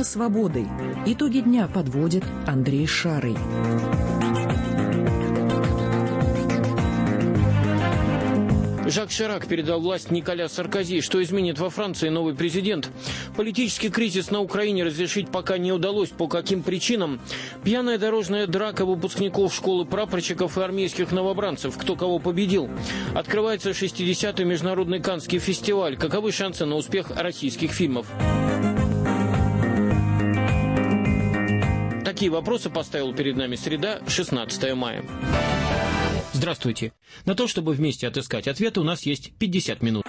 Время свободы. Итоги дня подводит Андрей Шарый. Жак Ширак передал власть Николя Саркози. Что изменит во Франции новый президент? Политический кризис на Украине разрешить пока не удалось. По каким причинам? Пьяная дорожная драка выпускников школы прапорщиков и армейских новобранцев. Кто кого победил? Открывается 60-й международный Каннский фестиваль. Каковы шансы на успех российских фильмов? Такие вопросы поставил перед нами среда, 16 мая. Здравствуйте. На то, чтобы вместе отыскать ответы, у нас есть 50 минут.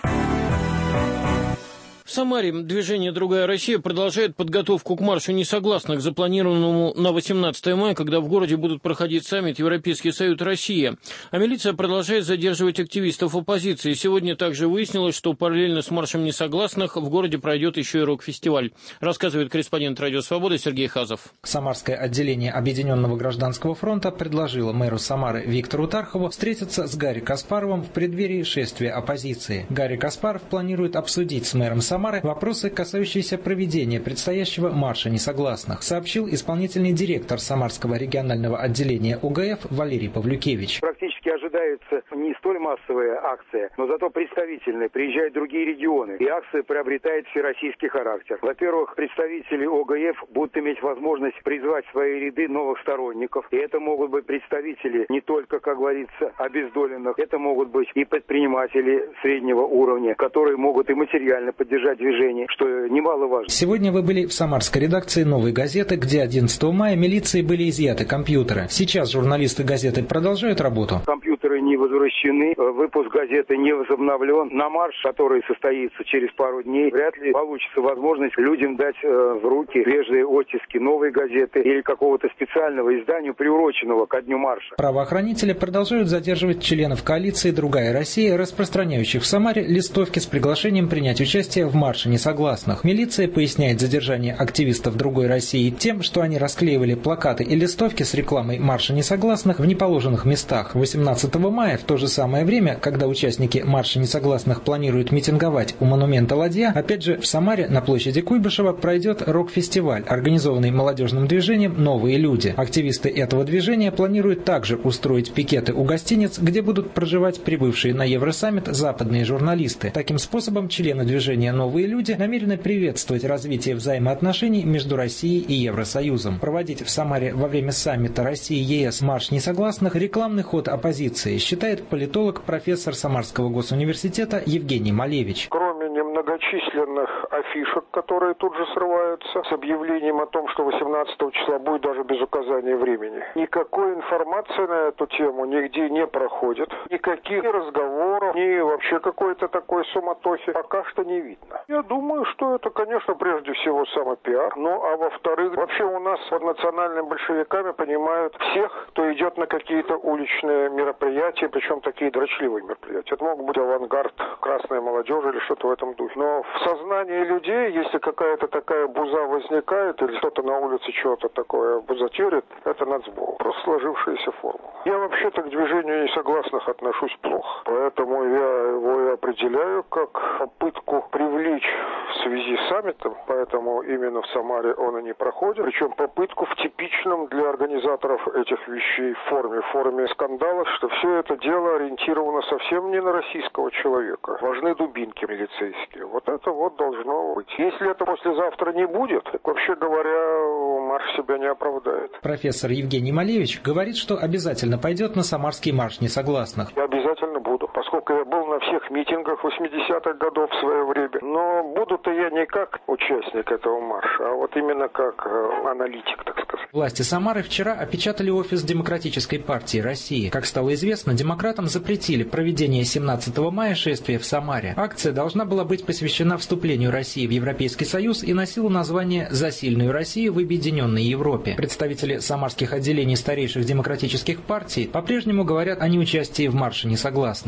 В Самаре движение «Другая Россия» продолжает подготовку к маршу несогласных, запланированному на 18 мая, когда в городе будут проходить саммит Европейский Союз Россия. А милиция продолжает задерживать активистов оппозиции. Сегодня также выяснилось, что параллельно с маршем несогласных в городе пройдет еще и рок-фестиваль. Рассказывает корреспондент «Радио Свобода» Сергей Хазов. Самарское отделение Объединенного гражданского фронта предложило мэру Самары Виктору Тархову встретиться с Гарри Каспаровым в преддверии шествия оппозиции. Гарри Каспаров планирует обсудить с мэром Самары вопросы, касающиеся проведения предстоящего марша несогласных, сообщил исполнительный директор Самарского регионального отделения ОГФ Валерий Павлюкевич. Практически ожидается не столь массовая акция, но зато представительная. Приезжают другие регионы, и акция приобретает всероссийский характер. Во-первых, представители ОГФ будут иметь возможность призвать в свои ряды новых сторонников. И это могут быть представители не только, как говорится, обездоленных, это могут быть и предприниматели среднего уровня, которые могут и материально поддержать движение, что немаловажно. Сегодня вы были в самарской редакции «Новой газеты», где 11 мая милиции были изъяты компьютеры. Сейчас журналисты газеты продолжают работу. Компьютеры не возвращены, выпуск газеты не возобновлен. На марш, который состоится через пару дней, вряд ли получится возможность людям дать в руки свежие оттиски новой газеты или какого-то специального издания, приуроченного ко дню марша. Правоохранители продолжают задерживать членов коалиции «Другая Россия», распространяющих в Самаре листовки с приглашением принять участие в марше несогласных. Милиция поясняет задержание активистов «Другой России» тем, что они расклеивали плакаты и листовки с рекламой марша несогласных в неположенных местах. 18 мая, в то же самое время, когда участники марша несогласных планируют митинговать у монумента Ладья, опять же в Самаре на площади Куйбышева пройдет рок-фестиваль, организованный молодежным движением «Новые люди». Активисты этого движения планируют также устроить пикеты у гостиниц, где будут проживать прибывшие на Евросаммит западные журналисты. Таким способом члены движения «Новые люди» намерены приветствовать развитие взаимоотношений между Россией и Евросоюзом. Проводить в Самаре во время саммита России-ЕС марш несогласных – рекламный ход оппозиции, считает политолог, профессор Самарского госуниверситета Евгений Малевич. Кроме немногочисленных афишек, которые тут же срываются, с объявлением о том, что 18 числа будет даже без указания времени. Никакой информации на эту тему нигде не проходит. Никаких разговоров, ни вообще какой-то такой суматохи пока что не видно. Я думаю, что это, конечно, прежде всего самопиар. Ну, а во-вторых, вообще у нас под национальными большевиками понимают всех, кто идет на какие-то уличные мероприятия, причем такие дрочливые мероприятия. Это могут быть авангард красной молодежи или что-то в этом духе. Но в сознании людей, если какая-то такая буза возникает, или кто-то на улице чего-то такое бузатерит, это нацбол. Просто сложившаяся формула. Я вообще-то к движению несогласных отношусь плохо. Поэтому я его и определяю как попытку привлечь в связи с саммитом, поэтому именно в Самаре он и не проходит. Причем попытку в типичном для организаторов этих вещей форме скандалов, что все это дело ориентировано совсем не на российского человека. Важны дубинки милицейские. Вот это вот должно быть. Если это послезавтра не будет, так вообще говоря, марш себя не оправдает. Профессор Евгений Малевич говорит, что обязательно пойдет на самарский марш несогласных. Я обязательно буду, поскольку я был на всех митингах 80-х годов в свое время. Но буду-то я не как участник этого марша, а вот именно как аналитик, так сказать. Власти Самары вчера опечатали офис Демократической партии России. Как стало известно, демократам запретили проведение 17 мая шествия в Самаре. Акция должна была быть посвящена вступлению России в Европейский Союз и носила название «За сильную Россию в объединенной Европе». Представители самарских отделений старейших демократических партий по-прежнему говорят о неучастии в марше несогласных. Председатель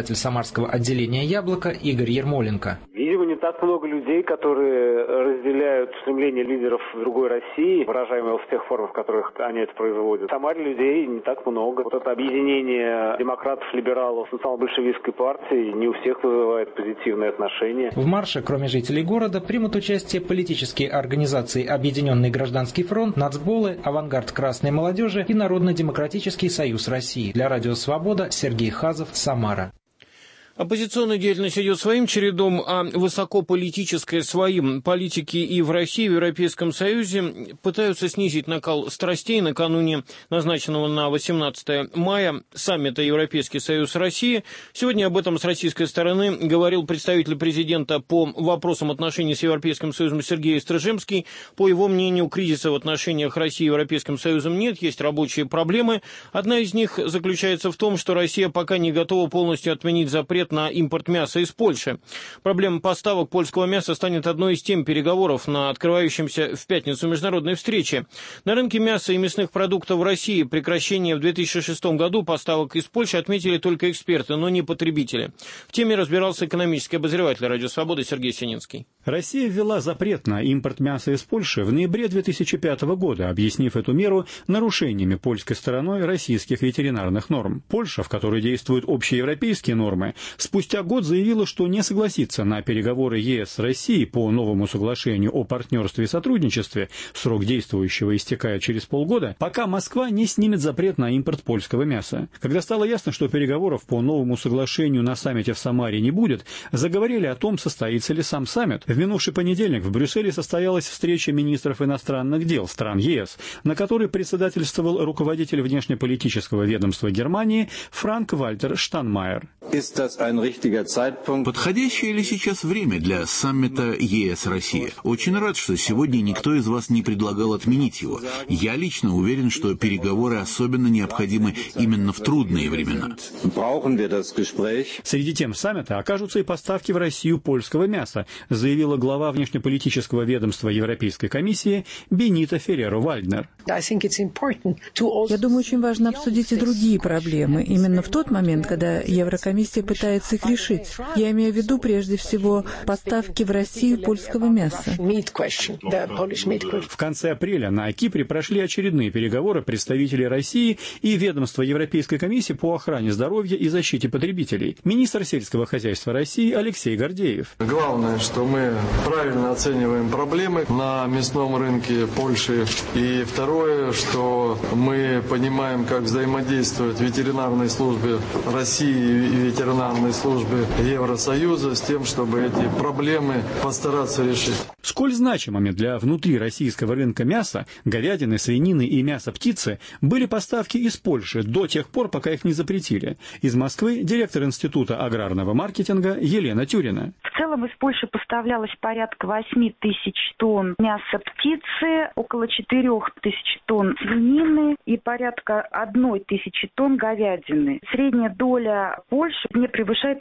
председатель самарского отделения «Яблоко» Игорь Ермоленко. Видимо, не так много людей, которые разделяют стремление лидеров другой России, выражаемого в тех формах, в которых они это производят. В Самаре людей не так много. Вот это объединение демократов, либералов, национал-большевистской партии не у всех вызывает позитивные отношения. В марше, кроме жителей города, примут участие политические организации «Объединенный гражданский фронт», «Нацболы», «Авангард красной молодежи» и Народно-демократический союз России. Для Радио Свобода Сергей Хазов, Самара. Оппозиционная деятельность идет своим чередом, а высокополитическая своим. Политики и в России, и в Европейском Союзе пытаются снизить накал страстей накануне назначенного на 18 мая саммита Европейский Союз России. Сегодня об этом с российской стороны говорил представитель президента по вопросам отношений с Европейским Союзом Сергей Стржемский. По его мнению, кризиса в отношениях России и Европейским Союзом нет, есть рабочие проблемы. Одна из них заключается в том, что Россия пока не готова полностью отменить запрет на импорт мяса из Польши. Проблема поставок польского мяса станет одной из тем переговоров на открывающемся в пятницу международной встрече. На рынке мяса и мясных продуктов в России прекращение в 2006 году поставок из Польши отметили только эксперты, но не потребители. В теме разбирался экономический обозреватель Радио Свободы Сергей Сининский. Россия ввела запрет на импорт мяса из Польши в ноябре 2005 года, объяснив эту меру нарушениями польской стороной российских ветеринарных норм. Польша, в которой действуют общеевропейские нормы, спустя год заявила, что не согласится на переговоры ЕС с Россией по новому соглашению о партнерстве и сотрудничестве, срок действующего истекает через полгода, пока Москва не снимет запрет на импорт польского мяса. Когда стало ясно, что переговоров по новому соглашению на саммите в Самаре не будет, заговорили о том, состоится ли сам саммит. В минувший понедельник в Брюсселе состоялась встреча министров иностранных дел стран ЕС, на которой председательствовал руководитель внешнеполитического ведомства Германии Франк-Вальтер Штайнмайер. Подходящее ли сейчас время для саммита ЕС-Россия? Очень рад, что сегодня никто из вас не предлагал отменить его. Я лично уверен, что переговоры особенно необходимы именно в трудные времена. Среди тем саммита окажутся и поставки в Россию польского мяса, заявила глава внешнеполитического ведомства Европейской комиссии Бенита Ферреро-Вальднер. Я думаю, очень важно обсудить и другие проблемы, именно в тот момент, когда Еврокомиссия пытается их решить. Я имею в виду прежде всего поставки в Россию польского мяса. В конце апреля на Кипре прошли очередные переговоры представителей России и ведомства Европейской комиссии по охране здоровья и защите потребителей. Министр сельского хозяйства России Алексей Гордеев. Главное, что мы правильно оцениваем проблемы на мясном рынке Польши. И второе, что мы понимаем, как взаимодействуют ветеринарные службы России и ветеринарные службы Евросоюза с тем, чтобы эти проблемы постараться решить. Сколь значимыми для внутрироссийского рынка мяса, говядины, свинины и мяса птицы были поставки из Польши до тех пор, пока их не запретили. Из Москвы директор Института аграрного маркетинга Елена Тюрина. В целом из Польши поставлялось порядка 8 тысяч тонн мяса птицы, около 4 тысяч тонн свинины и порядка 1 тысячи тонн говядины. Средняя доля Польши не превышает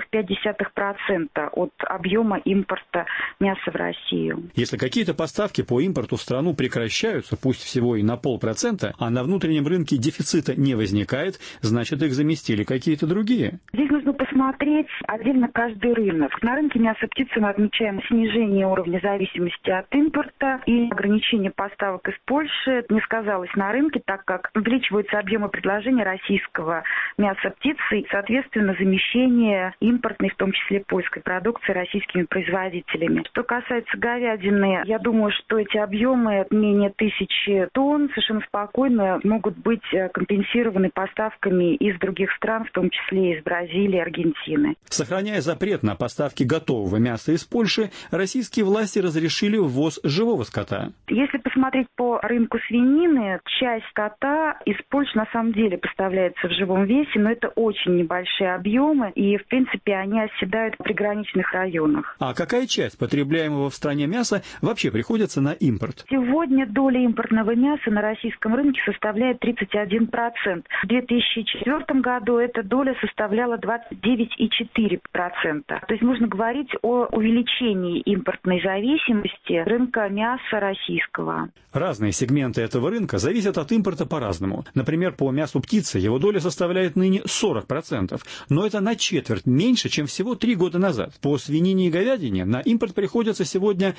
0,5% от объема импорта мяса в Россию. Если какие-то поставки по импорту в страну прекращаются, пусть всего и на 0,5%, а на внутреннем рынке дефицита не возникает, значит их заместили какие-то другие. Здесь нужно посмотреть отдельно каждый рынок. На рынке мяса птицы мы отмечаем снижение уровня зависимости от импорта и ограничение поставок из Польши не сказалось на рынке, так как увеличиваются объемы предложения российского мяса птицы и, соответственно, замещение импортной, в том числе польской продукции, российскими производителями. Что касается говядины, я думаю, что эти объемы менее 1000 тонн совершенно спокойно могут быть компенсированы поставками из других стран, в том числе из Бразилии, Аргентины. Сохраняя запрет на поставки готового мяса из Польши, российские власти разрешили ввоз живого скота. Если посмотреть по рынку свинины, часть скота из Польши на самом деле поставляется в живом весе, но это очень небольшие объемы, и, в принципе, они оседают в приграничных районах. А какая часть потребляемого в стране мяса вообще приходится на импорт? Сегодня доля импортного мяса на российском рынке составляет 31%. В 2004 году эта доля составляла 29,4%. То есть можно говорить о увеличении ограничении импортной зависимости рынка мяса российского. Разные сегменты этого рынка зависят от импорта по-разному. Например, по мясу птицы его доля составляет ныне 40%, но это на четверть меньше, чем всего 3 года назад. По свинине и говядине на импорт приходится сегодня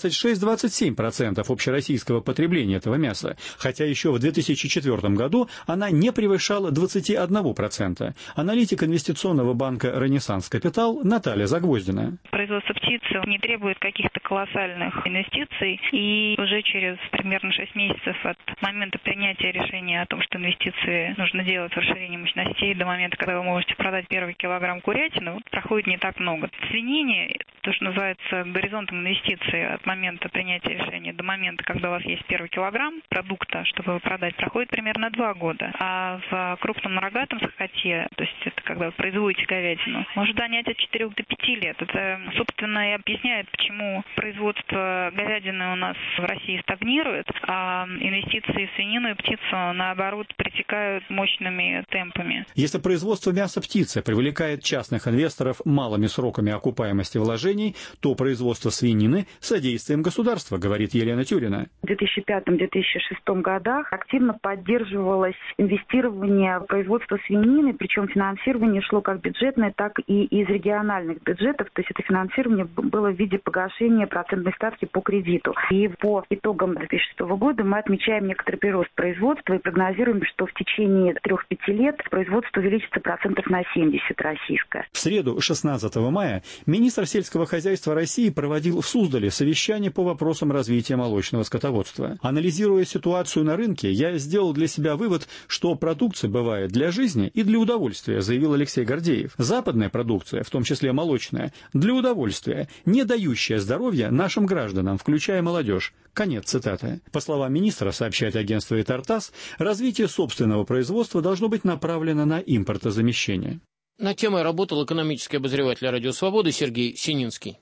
26-27% общероссийского потребления этого мяса, хотя еще в 2004 году она не превышала 21%. Аналитик инвестиционного банка «Ренессанс Капитал» Наталья Загвоздина. Производство птицы не требует каких-то колоссальных инвестиций, и уже через примерно 6 месяцев от момента принятия решения о том, что инвестиции нужно делать в расширение мощностей, до момента, когда вы можете продать первый килограмм курятины, проходит не так много. В свинине, то, что называется горизонтом инвестиций от момента принятия решения до момента, когда у вас есть первый килограмм продукта, чтобы его продать, проходит примерно 2 года. А в крупном рогатом скоте, то есть это когда вы производите говядину, может занять от 4 до 5 лет. Это, собственно, и объясняет, почему производство говядины у нас в России стагнирует, а инвестиции в свинину и птицу, наоборот, притекают мощными темпами. Если производство мяса птицы привлекает частных инвесторов малыми сроками окупаемости вложений, то производство свинины – содействием государства, говорит Елена Тюрина. В 2005-2006 годах активно поддерживалось инвестирование в производство свинины, причем финансирование шло как бюджетное, так и из региональных бюджетов. То есть это финансирование было в виде погашения процентной ставки по кредиту. И по итогам 2006 года мы отмечаем некоторый прирост производства и прогнозируем, что в течение 3-5 лет производство увеличится процентов на 70 российское. В среду, 16 мая, министр сельского хозяйства России проводил в Суздале совещание по вопросам развития молочного скотоводства. Анализируя ситуацию на рынке, я сделал для себя вывод, что продукция бывает для жизни и для удовольствия, заявил Алексей Гордеев. Западная продукция, в том числе молочная, для удовольствия, не дающая здоровья нашим гражданам, включая молодежь. Конец цитаты. По словам министра, сообщает агентство «Итартас», развитие собственного производства должно быть направлено на импортозамещение. Над темой работал экономический обозреватель «Радио Свободы» Сергей Сининский.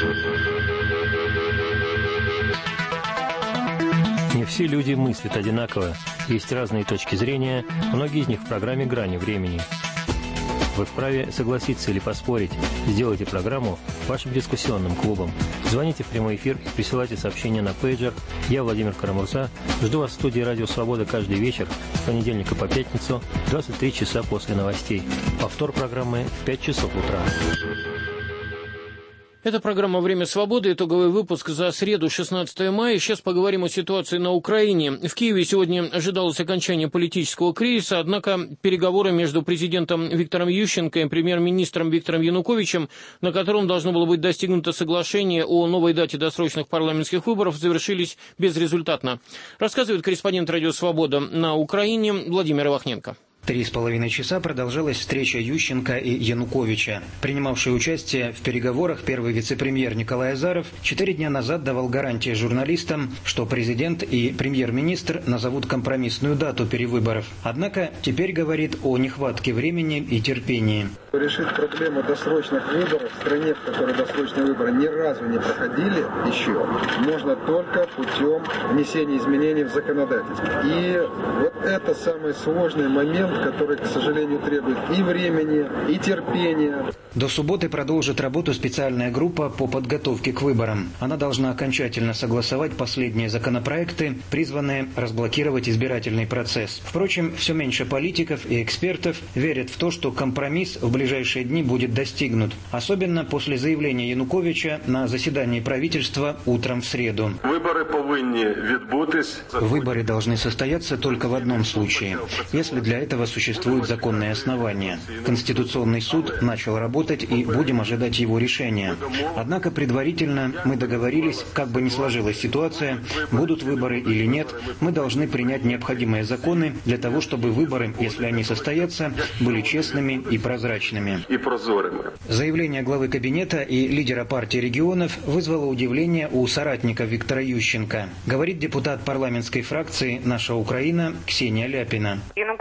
Не все люди мыслят одинаково. Есть разные точки зрения, многие из них в программе «Грани времени». Вы вправе согласиться или поспорить. Сделайте программу вашим дискуссионным клубом. Звоните в прямой эфир и присылайте сообщения на пейджер. Я, Владимир Карамурза, жду вас в студии «Радио Свобода» каждый вечер, с понедельника по пятницу, 23 часа после новостей. Повтор программы в 5 часов утра. Это программа «Время свободы», итоговый выпуск за среду, 16 мая. Сейчас поговорим о ситуации на Украине. В Киеве сегодня ожидалось окончание политического кризиса, однако переговоры между президентом Виктором Ющенко и премьер-министром Виктором Януковичем, на котором должно было быть достигнуто соглашение о новой дате досрочных парламентских выборов, завершились безрезультатно. Рассказывает корреспондент «Радио Свобода» на Украине Владимир Ивахненко. 3,5 часа продолжалась встреча Ющенко и Януковича. Принимавший участие в переговорах первый вице-премьер Николай Азаров 4 дня назад давал гарантии журналистам, что президент и премьер-министр назовут компромиссную дату перевыборов. Однако теперь говорит о нехватке времени и терпении. Решить проблему досрочных выборов в стране, в которой досрочные выборы ни разу не проходили еще, можно только путем внесения изменений в законодательство. И вот это самый сложный момент, который, к сожалению, требует и времени, и терпения. До субботы продолжит работу специальная группа по подготовке к выборам. Она должна окончательно согласовать последние законопроекты, призванные разблокировать избирательный процесс. Впрочем, все меньше политиков и экспертов верят в то, что компромисс в ближайшие дни будет достигнут. Особенно после заявления Януковича на заседании правительства утром в среду. Выборы должны состояться только в одном случае, если для этого существуют законные основания. Конституционный суд начал работать, и будем ожидать его решения. Однако предварительно мы договорились, как бы ни сложилась ситуация, будут выборы или нет, мы должны принять необходимые законы для того, чтобы выборы, если они состоятся, были честными и прозрачными. Заявление главы кабинета и лидера партии регионов вызвало удивление у соратников Виктора Ющенко. Говорит депутат парламентской фракции «Наша Украина» Ксения Ляпина. Янукович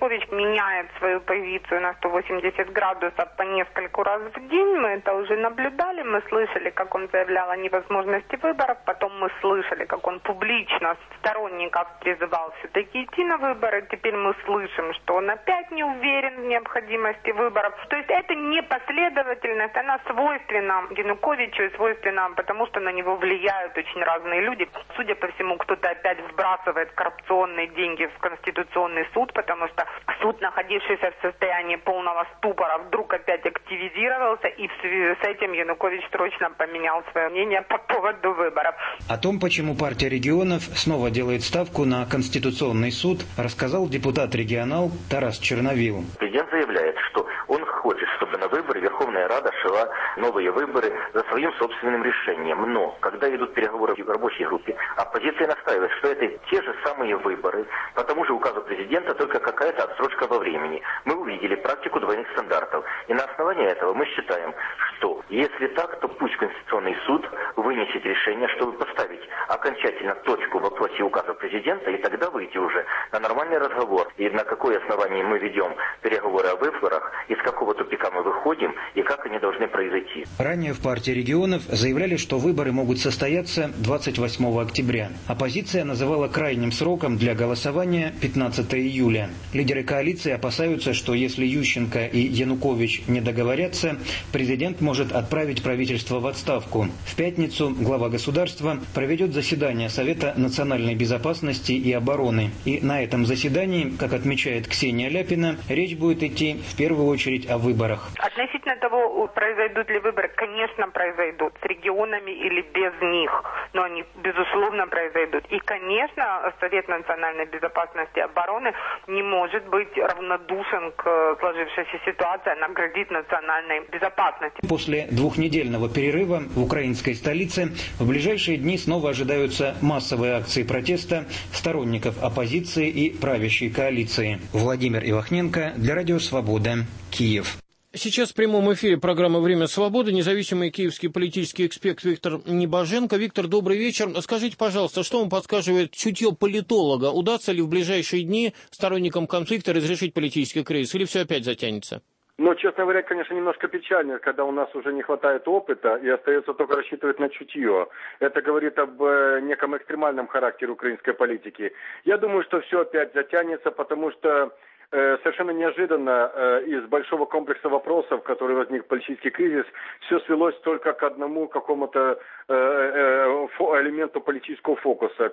меняет свою позицию на 180 градусов по нескольку раз в день. Мы это уже наблюдали, мы слышали, как он заявлял о невозможности выборов, потом мы слышали, как он публично сторонников призывал все-таки идти на выборы. Теперь мы слышим, что он опять не уверен в необходимости выборов. То есть это непоследовательность, она свойственна Януковичу и свойственна, потому что на него влияют очень разные люди. Судя по всему, кто-то опять вбрасывает коррупционные деньги в Конституционный суд, потому что суд, находившийся в состоянии полного ступора, вдруг опять активизировался, и в связи с этим Янукович срочно поменял свое мнение по поводу выборов. О том, почему партия регионов снова делает ставку на Конституционный суд, рассказал депутат-регионал Тарас Черновил. Президент заявляет, что он хочет, чтобы на выборы Верховная Рада шла новые выборы за своим собственным решением. Но, когда идут переговоры в рабочей группе, оппозиция настаивает, что это те же самые выборы, по тому же указу президента, только какая-то отсрочка во времени. Мы увидели практику двойных стандартов. И на основании этого мы считаем, что если так, то пусть Конституционный суд вынесет решение, чтобы поставить окончательно точку в вопросе указа президента, и тогда выйти уже на нормальный разговор. И на какое основание мы ведем переговоры о выборах, из какого тупика мы выходим, и как они должны произойти. Ранее в партии регионов заявляли, что выборы могут состояться 28 октября. Оппозиция называла крайним сроком для голосования 15 июля. Лидеры коалиции опасаются, что если Ющенко и Янукович не договорятся, президент может отправить правительство в отставку. В пятницу глава государства проведет заседание Совета национальной безопасности и обороны. И на этом заседании, как отмечает Ксения Ляпина, речь будет идти в первую очередь о выборах. Относительно того, произойдут ли выборы, конечно, произойдут, с регионами или без них, но они, безусловно, произойдут. И, конечно, Совет национальной безопасности и обороны не может быть равнодушен к сложившейся ситуации, она грозит национальной безопасности. После двухнедельного перерыва в украинской столице в ближайшие дни снова ожидаются массовые акции протеста сторонников оппозиции и правящей коалиции. Владимир Ивахненко для Радио Свобода, Киев. Сейчас в прямом эфире программа «Время свободы». Независимый киевский политический эксперт Виктор Небоженко. Виктор, добрый вечер. Скажите, пожалуйста, что вам подсказывает чутье политолога? Удастся ли в ближайшие дни сторонникам конфликта разрешить политический кризис? Или все опять затянется? Ну, честно говоря, конечно, немножко печально, когда у нас уже не хватает опыта и остается только рассчитывать на чутье. Это говорит об неком экстремальном характере украинской политики. Я думаю, что все опять затянется, потому что совершенно неожиданно из большого комплекса вопросов, который возник в политический кризис, все свелось только к одному какому-то элементу политического фокуса,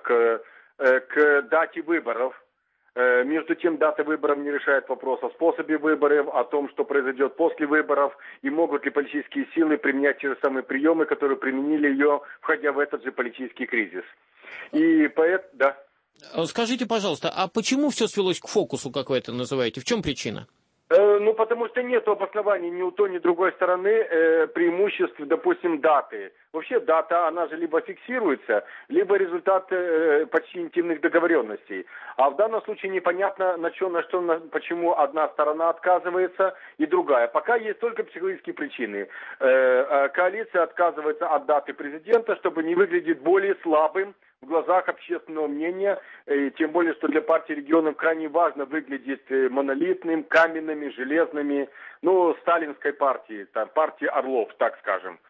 к дате выборов. Между тем, дата выборов не решает вопрос о способе выборов, о том, что произойдет после выборов, и могут ли политические силы применять те же самые приемы, которые применили ее, входя в этот же политический кризис. И поэтому, да. Скажите, пожалуйста, а почему все свелось к фокусу, как вы это называете? В чем причина? Ну, потому что нет обоснований ни у той, ни у другой стороны преимуществ, допустим, даты. Вообще дата, она же либо фиксируется, либо результат почти интимных договоренностей. А в данном случае непонятно, почему одна сторона отказывается и другая. Пока есть только психологические причины. Коалиция отказывается от даты президента, чтобы не выглядеть более слабым в глазах общественного мнения, тем более, что для партии регионов крайне важно выглядеть монолитным, каменными, железными, сталинской партии, партии орлов, так скажем.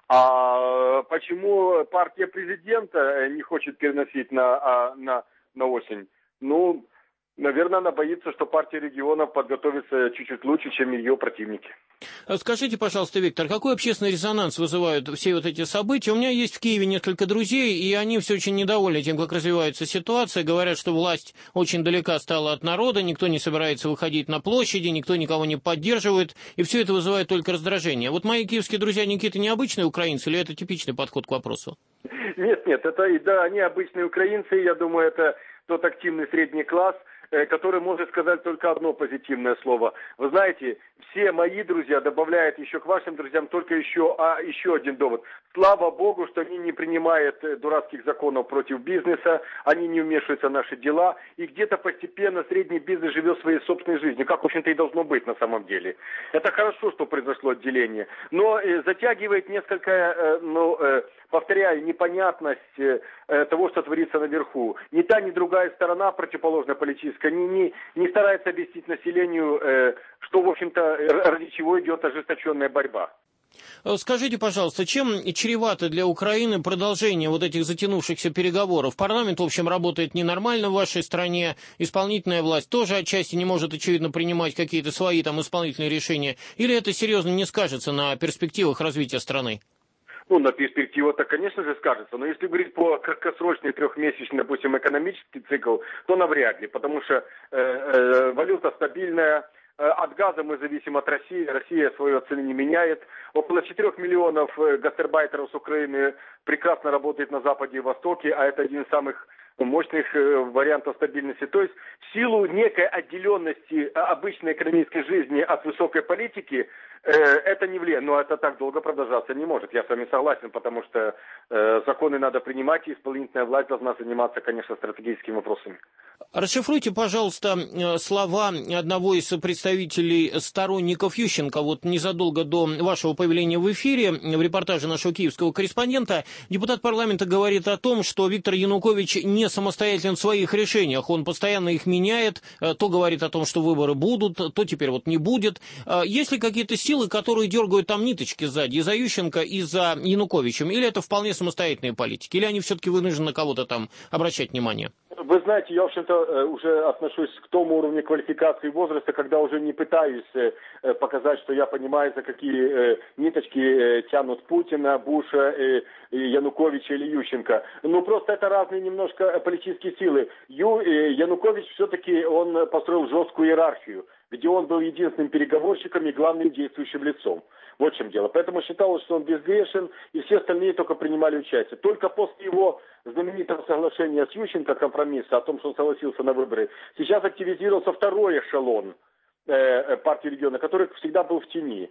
А почему партия президента не хочет переносить на осень? Наверное, она боится, что партия регионов подготовится чуть-чуть лучше, чем ее противники. Скажите, пожалуйста, Виктор, какой общественный резонанс вызывают все вот эти события? У меня есть в Киеве несколько друзей, и они все очень недовольны тем, как развивается ситуация. Говорят, что власть очень далека стала от народа, никто не собирается выходить на площади, никто никого не поддерживает, и все это вызывает только раздражение. Вот мои киевские друзья, они какие-то необычные украинцы, или это типичный подход к вопросу? Нет, они обычные украинцы, я думаю, это тот активный средний класс, который может сказать только одно позитивное слово. Вы знаете, все мои друзья добавляют еще к вашим друзьям только еще один довод. Слава Богу, что они не принимают дурацких законов против бизнеса, они не вмешиваются в наши дела, и где-то постепенно средний бизнес живет своей собственной жизнью, как, в общем-то, и должно быть на самом деле. Это хорошо, что произошло отделение, но затягивает несколько повторяю, непонятность того, что творится наверху. Ни та, ни другая сторона, противоположная политическая, не старается объяснить населению, что, в общем-то, ради чего идет ожесточенная борьба. Скажите, пожалуйста, чем чревато для Украины продолжение вот этих затянувшихся переговоров? Парламент, в общем, работает ненормально в вашей стране, исполнительная власть тоже отчасти не может, очевидно, принимать какие-то свои там исполнительные решения. Или это серьезно не скажется на перспективах развития страны? Ну, на перспективу-то, конечно же, скажется. Но если говорить по краткосрочный, трехмесячный, допустим, экономический цикл, то навряд ли. Потому что валюта стабильная. От газа мы зависим от России. Россия свою цену не меняет. Около 4 миллионов гастарбайтеров с Украины прекрасно работает на Западе и Востоке, а это один из самых мощных вариантов стабильности. То есть в силу некой отделенности обычной экономической жизни от высокой политики, это не влияет. Но это так долго продолжаться не может. Я с вами согласен, потому что законы надо принимать, и исполнительная власть должна заниматься, конечно, стратегическими вопросами. Расшифруйте, пожалуйста, слова одного из представителей сторонников Ющенко. Вот незадолго до вашего появления в эфире, в репортаже нашего киевского корреспондента, депутат парламента говорит о том, что Виктор Янукович не самостоятелен в своих решениях. Он постоянно их меняет, то говорит о том, что выборы будут, то теперь вот не будет. Есть ли какие-то силы, которые дергают там ниточки сзади, и за Ющенко, и за Януковичем? Или это вполне самостоятельные политики? Или они все-таки вынуждены на кого-то там обращать внимание? Вы знаете, я, в общем-то, уже отношусь к тому уровню квалификации возраста, когда уже не пытаюсь показать, что я понимаю, за какие ниточки тянут Путина, Буша, Януковича или Ющенко. Ну, просто это разные немножко политические силы. Янукович все-таки он построил жесткую иерархию, где он был единственным переговорщиком и главным действующим лицом. Вот в чем дело. Поэтому считалось, что он безгрешен, и все остальные только принимали участие. Только после его знаменитого соглашения с Ющенко, компромисса о том, что он согласился на выборы, сейчас активизировался второй эшелон партии региона, который всегда был в тени.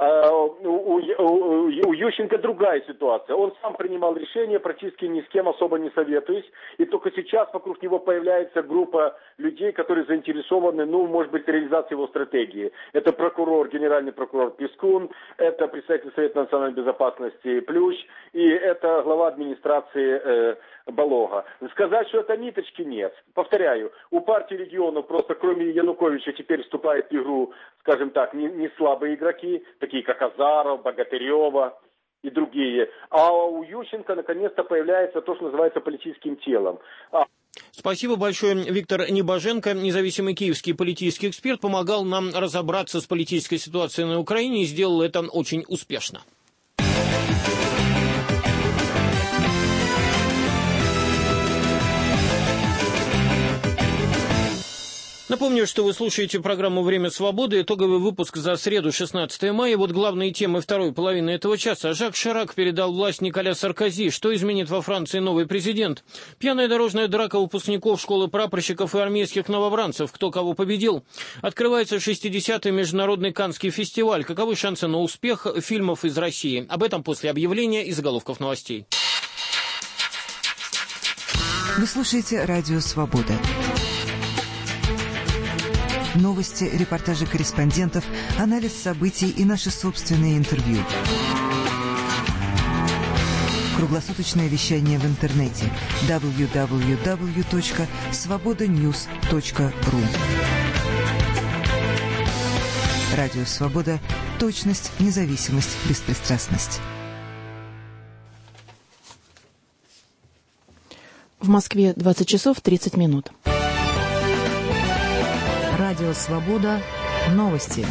У Ющенко другая ситуация. Он сам принимал решения, практически ни с кем особо не советуясь. И только сейчас вокруг него появляется группа людей, которые заинтересованы, может быть, реализацией его стратегии. Это прокурор, генеральный прокурор Пискун, это представитель Совета национальной безопасности Плющ, и это глава администрации Балога. Сказать, что это ниточки, нет. Повторяю, у партии регионов просто кроме Януковича теперь вступает в игру, скажем так, не слабые игроки, такие как Азаров, Богатырева и другие. А у Ющенко наконец-то появляется то, что называется политическим телом. Спасибо большое. Виктор Небоженко, независимый киевский политический эксперт, помогал нам разобраться с политической ситуацией на Украине и сделал это очень успешно. Напомню, что вы слушаете программу «Время свободы», итоговый выпуск за среду, 16 мая. Вот главные темы второй половины этого часа. Жак Ширак передал власть Николя Саркози. Что изменит во Франции новый президент? Пьяная дорожная драка выпускников школы прапорщиков и армейских новобранцев. Кто кого победил? Открывается 60-й международный Каннский фестиваль. Каковы шансы на успех фильмов из России? Об этом после объявления и заголовков новостей. Вы слушаете «Радио Свобода». Новости, репортажи корреспондентов, анализ событий и наши собственные интервью. Круглосуточное вещание в интернете www.svobodanews.ru. Радио Свобода. Точность, независимость, беспристрастность. В Москве 20 часов 30 минут. Радио Свобода. Новости.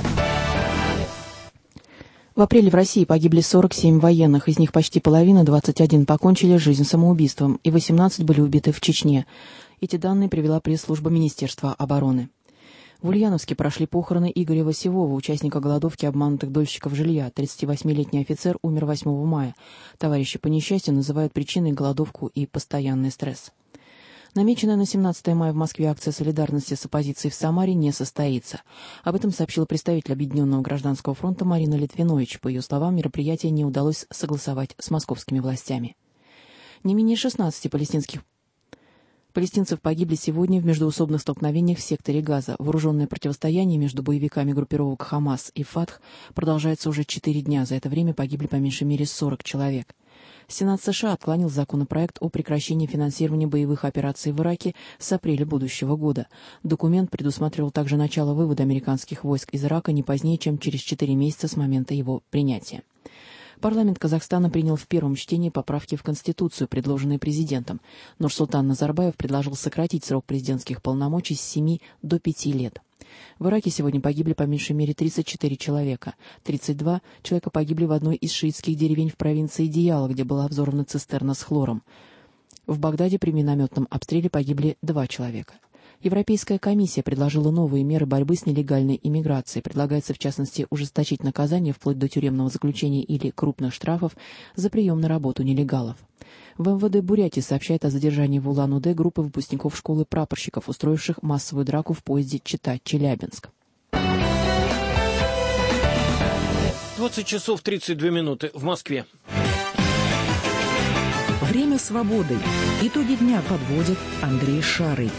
В апреле в России погибли 47 военных, из них почти половина, 21, покончили жизнь самоубийством, и 18 были убиты в Чечне. Эти данные привела пресс-служба Министерства обороны. В Ульяновске прошли похороны Игоря Васевого, участника голодовки обманутых дольщиков жилья. 38-летний офицер умер 8 мая. Товарищи по несчастью называют причиной голодовку и постоянный стресс. Намеченная на 17 мая в Москве акция солидарности с оппозицией в Самаре не состоится. Об этом сообщила представитель Объединенного гражданского фронта Марина Литвинович. По ее словам, мероприятие не удалось согласовать с московскими властями. Не менее 16 палестинцев погибли сегодня в междоусобных столкновениях в секторе Газа. Вооруженное противостояние между боевиками группировок Хамас и Фатх продолжается уже 4 дня. За это время погибли по меньшей мере 40 человек. Сенат США отклонил законопроект о прекращении финансирования боевых операций в Ираке с апреля будущего года. Документ предусматривал также начало вывода американских войск из Ирака не позднее, чем через 4 месяца с момента его принятия. Парламент Казахстана принял в первом чтении поправки в Конституцию, предложенные президентом. Нурсултан Назарбаев предложил сократить срок президентских полномочий с 7 до 5 лет. В Ираке сегодня погибли по меньшей мере 34 человека. 32 человека погибли в одной из шиитских деревень в провинции Дияла, где была взорвана цистерна с хлором. В Багдаде при минометном обстреле погибли 2 человека. Европейская комиссия предложила новые меры борьбы с нелегальной иммиграцией. Предлагается, в частности, ужесточить наказание вплоть до тюремного заключения или крупных штрафов за прием на работу нелегалов. В МВД Бурятии сообщают о задержании в Улан-Удэ группы выпускников школы прапорщиков, устроивших массовую драку в поезде Чита-Челябинск. 20 часов 32 минуты в Москве. Время свободы. Итоги дня подводит Андрей Шарый.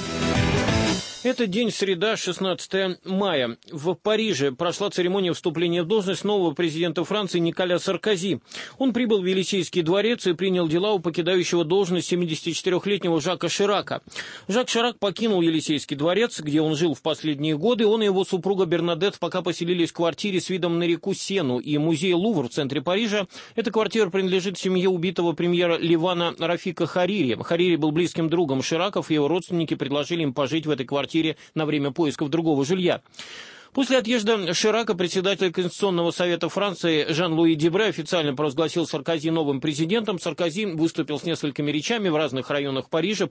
Это день среда, 16 мая. В Париже прошла церемония вступления в должность нового президента Франции Николя Саркози. Он прибыл в Елисейский дворец и принял дела у покидающего должность 74-летнего Жака Ширака. Жак Ширак покинул Елисейский дворец, где он жил в последние годы. Он и его супруга Бернадет пока поселились в квартире с видом на реку Сену и музей Лувр в центре Парижа. Эта квартира принадлежит семье убитого премьера Ливана Рафика Харири. Харири был близким другом Шираков, и его родственники предложили им пожить в этой квартире на время поисков другого жилья. После отъезда Ширака председатель Конституционного совета Франции Жан-Луи Дебре официально провозгласил Саркози новым президентом. Саркози выступил с несколькими речами в разных районах Парижа,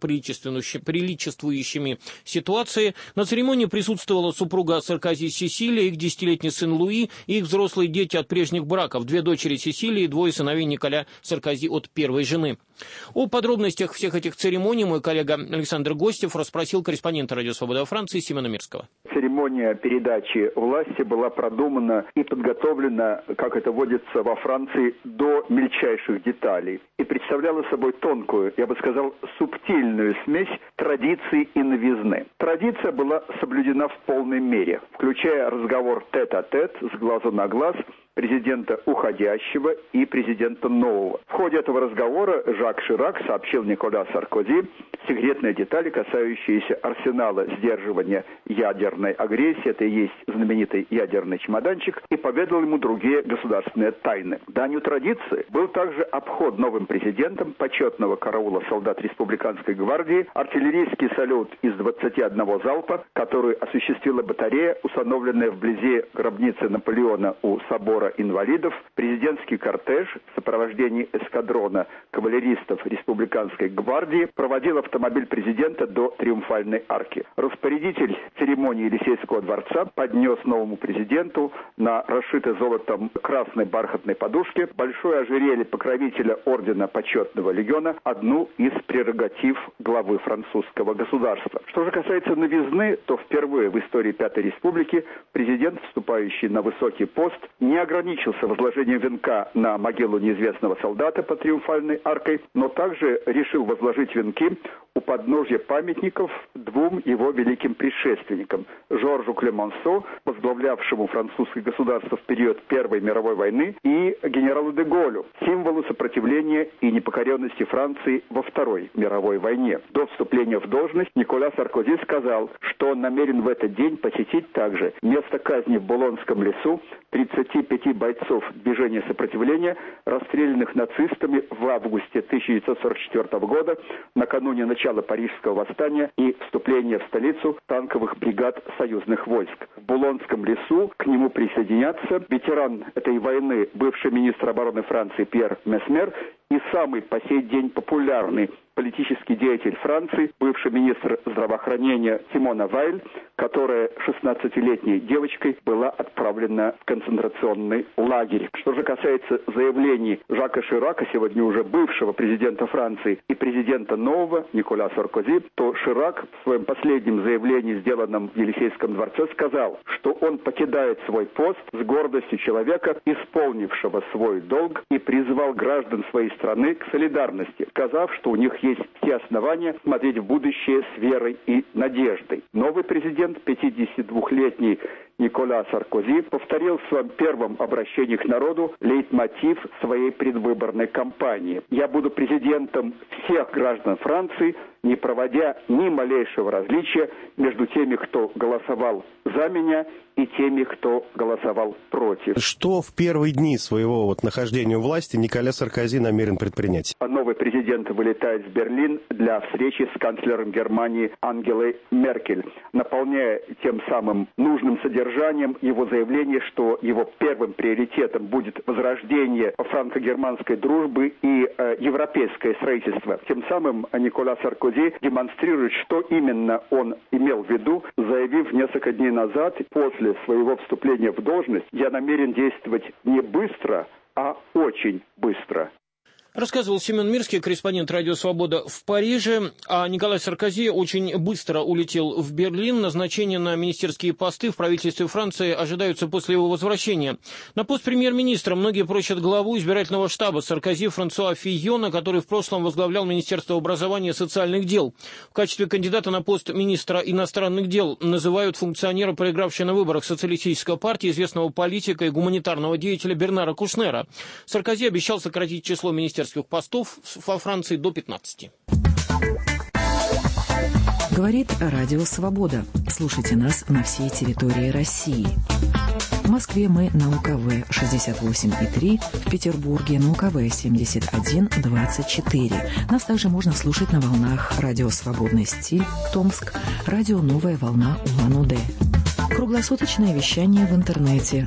приличествующими ситуации. На церемонии присутствовала супруга Саркози Сесилия, их 10-летний сын Луи и их взрослые дети от прежних браков, 2 дочери Сесилии и 2 сыновей Николя Саркози от первой жены. О подробностях всех этих церемоний мой коллега Александр Гостев расспросил корреспондента Радио Свобода Франции Семена Мирского. Церемония передачи власти была продумана и подготовлена, как это водится во Франции, до мельчайших деталей. И представляла собой тонкую, я бы сказал, субтильную смесь традиции и новизны. Традиция была соблюдена в полной мере, включая разговор тет-а-тет, с глазу на глаз, президента уходящего и президента нового. В ходе этого разговора Жак Ширак сообщил Николя Саркози секретные детали, касающиеся арсенала сдерживания ядерной агрессии, это и есть знаменитый ядерный чемоданчик, и поведал ему другие государственные тайны. Данью традиции был также обход новым президентом почетного караула солдат Республиканской гвардии, артиллерийский салют из 21 залпа, который осуществила батарея, установленная вблизи гробницы Наполеона у собора инвалидов, президентский кортеж в сопровождении эскадрона кавалеристов Республиканской гвардии проводил автомобиль президента до Триумфальной арки. Распорядитель церемонии Елисейского дворца поднес новому президенту на расшитой золотом красной бархатной подушке большое ожерелье покровителя ордена почетного легиона, одну из прерогатив главы французского государства. Что же касается новизны, то впервые в истории Пятой Республики президент, вступающий на высокий пост, не ограничился возложением венка на могилу неизвестного солдата под Триумфальной аркой, но также решил возложить венки у подножья памятников 2 его великим предшественникам – Жоржу Клемансо, возглавлявшему французское государство в период Первой мировой войны, и генералу де Голлю, символу сопротивления и непокоренности Франции во Второй мировой войне. До вступления в должность Николя Саркози сказал, что он намерен в этот день посетить также место казни в Булонском лесу 35 бойцов движения сопротивления, расстрелянных нацистами в августе 1944 года, накануне начала Парижского восстания и вступления в столицу танковых бригад союзных войск. В Булонском лесу к нему присоединятся ветеран этой войны, бывший министр обороны Франции Пьер Месмер и самый по сей день популярный политический деятель Франции, бывший министр здравоохранения Симона Вайль, которая 16-летней девочкой была отправлена в концентрационный лагерь. Что же касается заявлений Жака Ширака, сегодня уже бывшего президента Франции, и президента нового Николя Саркози, то Ширак в своем последнем заявлении, сделанном в Елисейском дворце, сказал, что он покидает свой пост с гордостью человека, исполнившего свой долг, и призвал граждан своей страны к солидарности, сказав, что у них есть все основания смотреть в будущее с верой и надеждой. Новый президент, 52-летний Николя Саркози, повторил в своем первом обращении к народу лейтмотив своей предвыборной кампании. «Я буду президентом всех граждан Франции, не проводя ни малейшего различия между теми, кто голосовал за меня, и теми, кто голосовал против». Что в первые дни своего нахождения у власти Николя Саркози намерен предпринять? Новый президент вылетает в Берлин для встречи с канцлером Германии Ангелой Меркель, наполняя тем самым нужным содержанием его заявление, что его первым приоритетом будет возрождение франко-германской дружбы и европейское строительство. Тем самым Николя Саркози демонстрирует, что именно он имел в виду, заявив несколько дней назад, после своего вступления в должность: «Я намерен действовать не быстро, а очень быстро». Рассказывал Семен Мирский, корреспондент «Радио Свобода» в Париже. А Николай Саркози очень быстро улетел в Берлин. Назначения на министерские посты в правительстве Франции ожидаются после его возвращения. На пост премьер-министра многие просят главу избирательного штаба Саркози Франсуа Фийона, который в прошлом возглавлял Министерство образования и социальных дел. В качестве кандидата на пост министра иностранных дел называют функционера, проигравшего на выборах социалистической партии, известного политика и гуманитарного деятеля Бернара Кушнера. Саркози обещал сократить число министерских постов во Франции до 15. Говорит Радио Свобода. Слушайте нас на всей территории России. В Москве мы на УКВ 68,3, в Петербурге на УКВ 71,24. Нас также можно слушать на волнах Радио Свободный стиль, Томск, Радио Новая волна Улан-Удэ. Круглосуточное вещание в интернете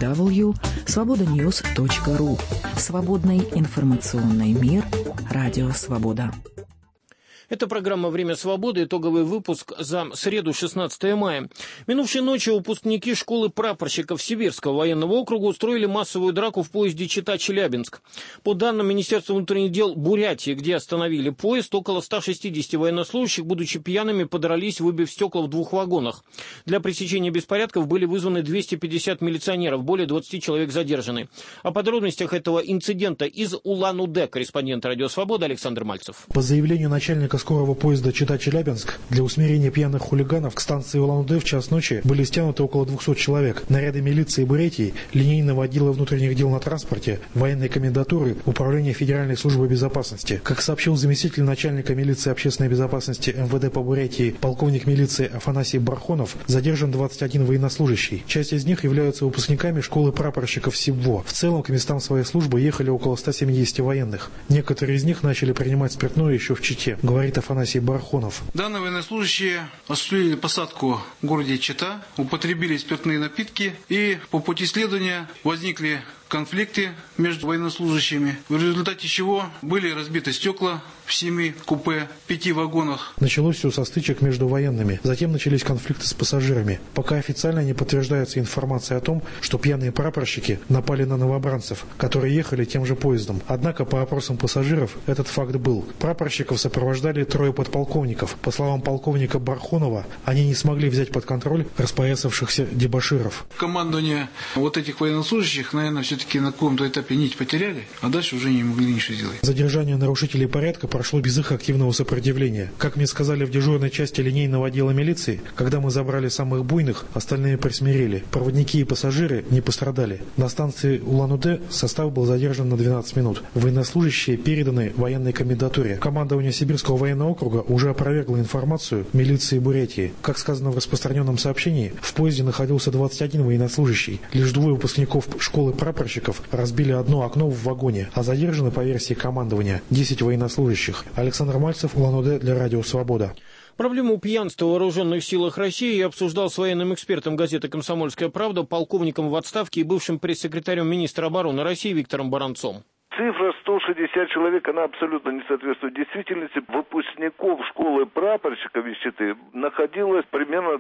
www.svobodanews.ru. Свободный информационный мир. Радио Свобода. Это программа «Время свободы», итоговый выпуск за среду, 16 мая. Минувшей ночью выпускники школы прапорщиков Сибирского военного округа устроили массовую драку в поезде Чита-Челябинск. По данным Министерства внутренних дел Бурятии, где остановили поезд, около 160 военнослужащих, будучи пьяными, подрались, выбив стекла в 2 вагонах. Для пресечения беспорядков были вызваны 250 милиционеров, более 20 человек задержаны. О подробностях этого инцидента из Улан-Удэ корреспондент «Радио Свобода» Александр Мальцев. По заявлению начальника скорого поезда Чита-Челябинск, для усмирения пьяных хулиганов к станции Улан-Удэ в час ночи были стянуты около 200 человек. Наряды милиции Бурятии, линейного отдела внутренних дел на транспорте, военной комендатуры, Управления Федеральной службы безопасности. Как сообщил заместитель начальника милиции общественной безопасности МВД по Бурятии, полковник милиции Афанасий Бархонов, задержан 21 военнослужащий. Часть из них являются выпускниками школы прапорщиков СИБВО. В целом к местам своей службы ехали около 170 военных. Некоторые из них начали принимать спиртное еще в Чите, говорит Афанасий Бархонов. Данные военнослужащие осуществили посадку в городе Чита, употребили спиртные напитки, и по пути следования возникли конфликты между военнослужащими, в результате чего были разбиты стекла в 7 купе, 5 вагонах. Началось все со стычек между военными. Затем начались конфликты с пассажирами. Пока официально не подтверждается информация о том, что пьяные прапорщики напали на новобранцев, которые ехали тем же поездом. Однако по опросам пассажиров этот факт был. Прапорщиков сопровождали 3 подполковников. По словам полковника Бархонова, они не смогли взять под контроль распоясавшихся дебоширов. Командование вот этих военнослужащих, наверное, все-таки на каком-то этапе нить потеряли, а дальше уже не могли ничего сделать. Задержание нарушителей порядка прошло без их активного сопротивления. Как мне сказали в дежурной части линейного отдела милиции, когда мы забрали самых буйных, остальные присмирели. Проводники и пассажиры не пострадали. На станции Улан-Удэ состав был задержан на 12 минут. Военнослужащие переданы военной комендатуре. Командование Сибирского военного округа уже опровергло информацию милиции Бурятии. Как сказано в распространенном сообщении, в поезде находился 21 военнослужащий. Лишь 2 выпускников школы прапорщиков разбили одно окно в вагоне, а задержаны, по версии командования, 10 военнослужащих. Александр Мальцев, Улан-Удэ, для Радио Свобода. Проблему пьянства в вооруженных силах России я обсуждал с военным экспертом газеты «Комсомольская правда», полковником в отставке и бывшим пресс-секретарем министра обороны России Виктором Баранцом. Цифра 160 человек, она абсолютно не соответствует действительности. Выпускников школы прапорщиков из Читы находилось примерно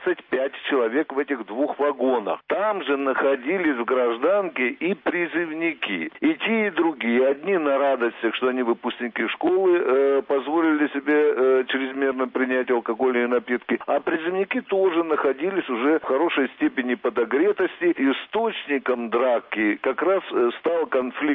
25 человек в этих 2 вагонах. Там же находились в гражданке и призывники. И те, и другие. Одни на радостях, что они выпускники школы, позволили себе чрезмерно принять алкогольные напитки. А призывники тоже находились уже в хорошей степени подогретости. Источником драки как раз стал конфликт в тамбуре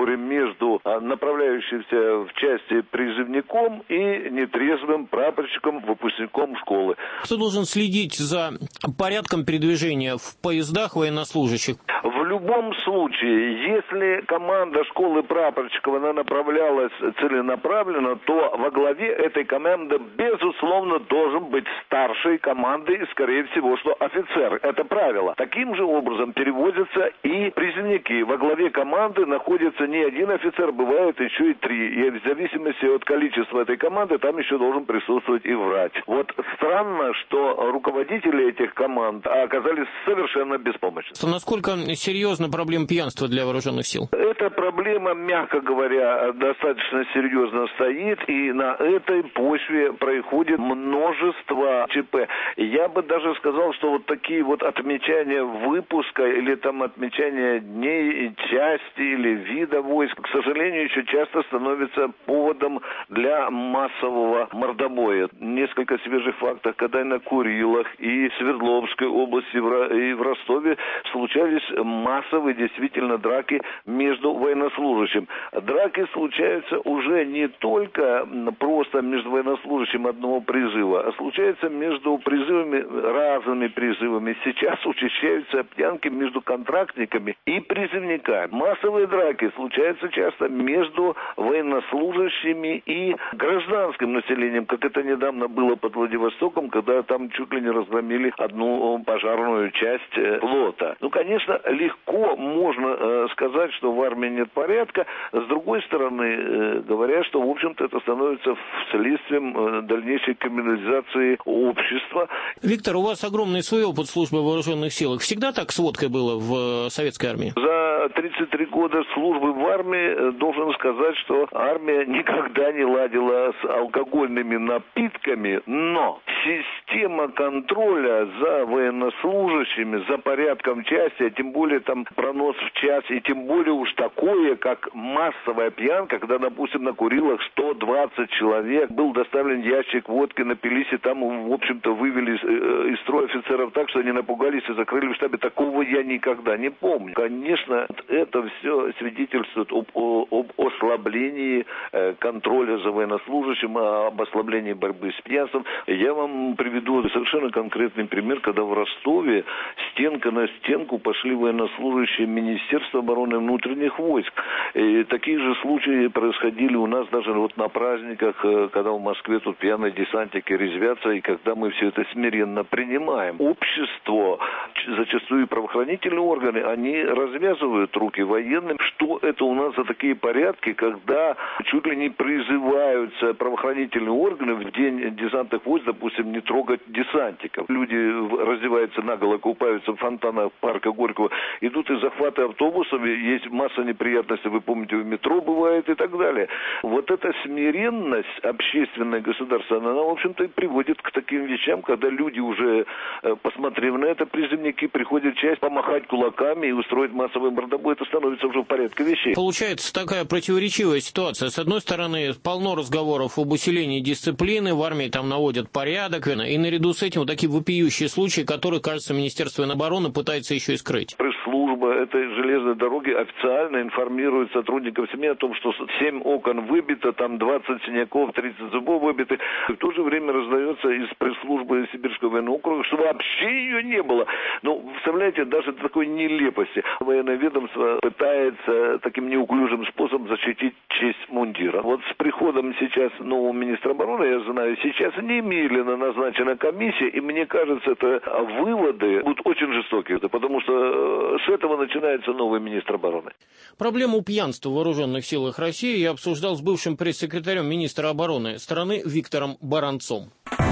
тамбуре между направляющимся в части призывником и нетрезвым прапорщиком, выпускником школы. Кто должен следить за порядком передвижения в поездах военнослужащих? В любом случае, если команда школы прапорщиков она направлялась целенаправленно, то во главе этой команды, безусловно, должен быть старшей команды и, скорее всего, что офицер. Это правило. Таким же образом переводятся и призывники. Во главе команды находится не один офицер, бывает еще и 3. И в зависимости от количества этой команды, там еще должен присутствовать и врач. Вот странно, что руководители этих команд оказались совершенно беспомощны. Насколько серьезна проблема пьянства для вооруженных сил? Эта проблема, мягко говоря, достаточно серьезно стоит, и на этой почве происходит множество ЧП. Я бы даже сказал, что вот такие вот отмечания выпуска или там отмечания дней, части или вида войск, к сожалению, еще часто становится поводом для массового мордобоя. Несколько свежих фактов, когда и на Курилах, и в Свердловской области, и в Ростове случались массовые действительно драки между военнослужащими. Драки случаются уже не только просто между военнослужащими одного призыва, а случаются между призывами, разными призывами. Сейчас учащаются пьянки между контрактниками и призывниками. Массовые драки случаются часто между военнослужащими и гражданским населением, как это недавно было под Владивостоком, когда там чуть ли не разгромили одну пожарную часть флота. Ну, конечно, легко можно сказать, что в армии нет порядка. С другой стороны, говорят, что, в общем-то, это становится следствием дальнейшей криминализации общества. Виктор, у вас огромный свой опыт службы в вооруженных силах. Всегда так с водкой было в советской армии? За 33 года службы в армии должен сказать, что армия никогда не ладила с алкогольными напитками, но система контроля за военнослужащими, за порядком части, а тем более там пронос в час, и тем более уж такое, как массовая пьянка, когда, допустим, на Курилах 120 человек, был доставлен ящик водки, напились, и там, в общем-то, вывели из строя офицеров так, что они напугались и закрыли в штабе. Такого я никогда не помню. Конечно, это все свидетельствует об ослаблении контроля за военнослужащим, об ослаблении борьбы с пьянством. Я вам приведу совершенно конкретный пример, когда в Ростове стенка на стенку пошли военнослужащие Министерства обороны внутренних войск. И такие же случаи происходили у нас даже вот на праздниках, когда в Москве тут пьяные десантники резвятся, и когда мы все это смиренно принимаем. Общество, зачастую правоохранительные органы, они развязывают руки военным. Что это у нас за такие порядки, когда чуть ли не призываются правоохранительные органы в день десантных войск, допустим, не трогать десантиков. Люди раздеваются наголо, купаются в фонтанах парка Горького, идут и захваты автобусов, есть масса неприятностей, вы помните, в метро бывает и так далее. Вот эта смиренность общественная, государственная, она, в общем-то, и приводит к таким вещам, когда люди уже, посмотрев на это, призывники приходят в часть помахать кулаками и устроить массовый мордобой. Это становится уже в порядке вещей. Получается такая противоречивая ситуация. С одной стороны, полно разговоров об усилении дисциплины, в армии там наводят порядок, и наряду с этим вот такие вопиющие случаи, которые, кажется, Министерство обороны пытается еще и скрыть. Пресс-служба этой железной дороги официально информирует сотрудников СМИ о том, что 7 окон выбито, там 20 синяков, 30 зубов выбиты. В то же время раздается из пресс-службы Сибирского военного округа, что вообще ее не было. Ну, представляете, даже такой нелепости. Военное ведомство пытается таким неуклюжим способом защитить честь мундира. Вот с приходом сейчас нового министра обороны, я знаю, сейчас немедленно назначена комиссия, и мне кажется, это выводы будут очень жестокие, потому что с этого начинается новый министр обороны. Проблему пьянства в вооруженных силах России я обсуждал с бывшим пресс-секретарем министра обороны страны Виктором Баранцом.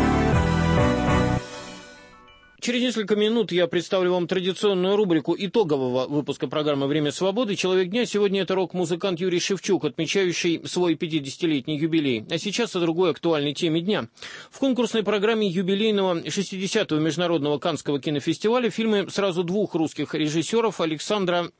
Через несколько минут я представлю вам традиционную рубрику итогового выпуска программы «Время свободы». Человек дня сегодня это рок-музыкант Юрий Шевчук, отмечающий свой 50-летний юбилей. А сейчас о другой актуальной теме дня. В конкурсной программе юбилейного 60-го Международного Каннского кинофестиваля фильмы сразу двух русских режиссеров Александра